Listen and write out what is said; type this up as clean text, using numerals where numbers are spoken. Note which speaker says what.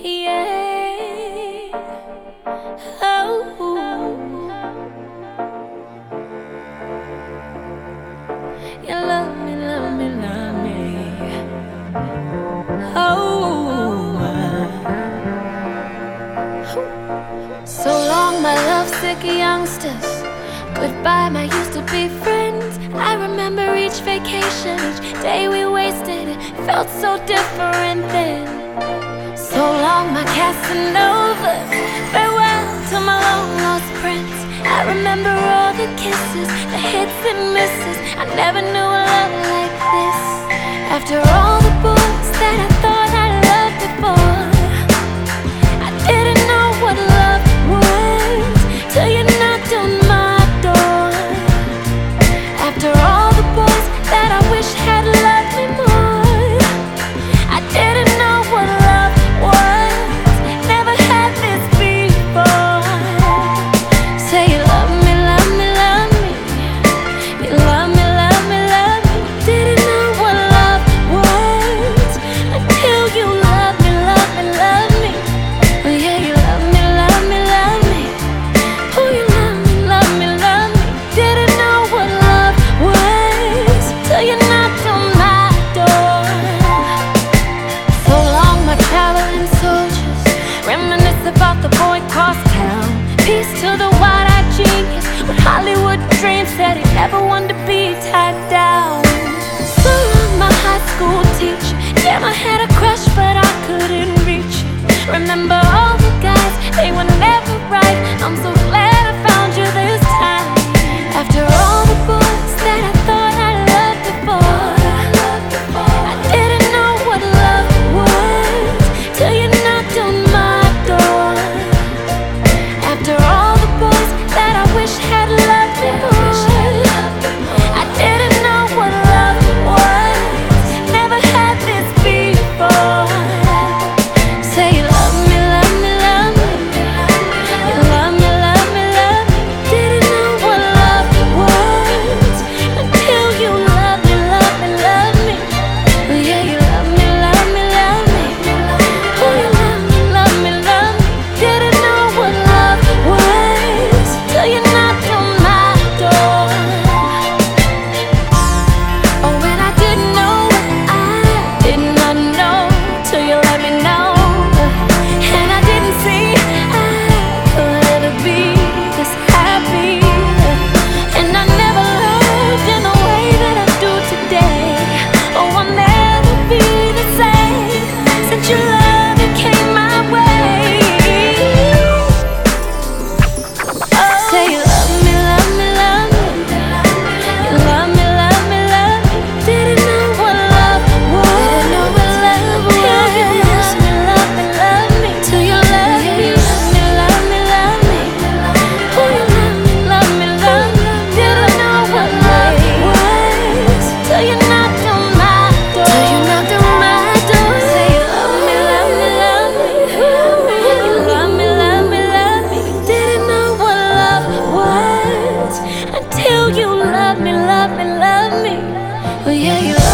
Speaker 1: Yeah. Oh. You love me, love me, love me. Oh. So long, my lovesick youngsters. Goodbye, my used to be friends. I remember each vacation, each day we wasted. It felt so different then. So long, my Casanova. Farewell to my long lost prince. I remember all the kisses, the hits and misses. I never knew a love like this. After all the books that I thought I loved before, I didn't know what love was till you knocked on my door. After all the boys that I wish had loved me more, I didn't know what love was. Never had this before. Say you love me, love me, love me. You love me, love me, love me. Didn't know what love was until you love me, love me, love me. Oh yeah, you love me, love me, love me. Oh, you love me, love me, love me. Didn't know what love was till you knocked on my door. So long, my traveling soldiers, reminisce about the boy cross town. Peace to the wide-eyed genius with Hollywood dreams that he never wanted to be tied down. So long, my high school teacher. Damn, I had a crush, but I couldn't reach you. Remember all the guys, they were never right. I'm so glad I found you this time. After all the boys that I thought I loved before, I didn't know what love was till you knocked on my door. After all the boys that I wish had loved me more, I didn't know what love was. Never had this before. Say you love me, love me, love me. You love me, love me, love me. Didn't know what love was until you love me, love me, love me. Oh yeah, you love me, love me, love me. Oh, you love me, love me, love me. Didn't know what love was till you knocked on my door. Oh, when I didn't know what I did not know till you let me know. And I didn't see I could ever be this happy. And I never loved in the way that I do today. Oh, I'll never be the same since your love it came my way. Say you love me, love me, love me. You love me, love me, love me. Didn't know what love was. Didn't know what love was. You love me, love me, love me. Till you love me, love me, love me, love me. Oh, you love me, love me, love me. Didn't know what love was till you knocked on my door. Till you knocked on my door. Say you love me, love me, love me. You love me, love me, love me. Didn't know what love was until you love me, love me, love me. Oh yeah, you